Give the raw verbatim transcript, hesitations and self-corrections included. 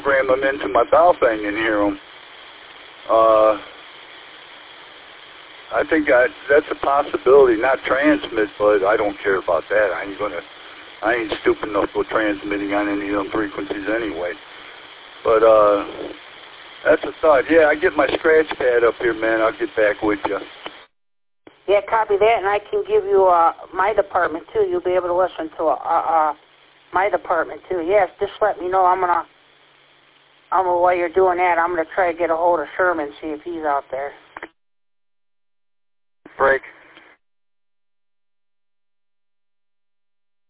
program them into my Baofeng and hear them. Uh, I think I, that's a possibility. Not transmit, but I don't care about that. I ain't gonna. I ain't stupid enough for transmitting on any of them frequencies anyway. But uh, that's a thought. Yeah, I get my scratch pad up here, man. I'll get back with you. Yeah, copy that, and I can give you uh, my department too. You'll be able to listen to uh, uh, my department too. Yes, just let me know. I'm gonna. I'm gonna, while you're doing that, I'm gonna try to get a hold of Sherman, see if he's out there. Break.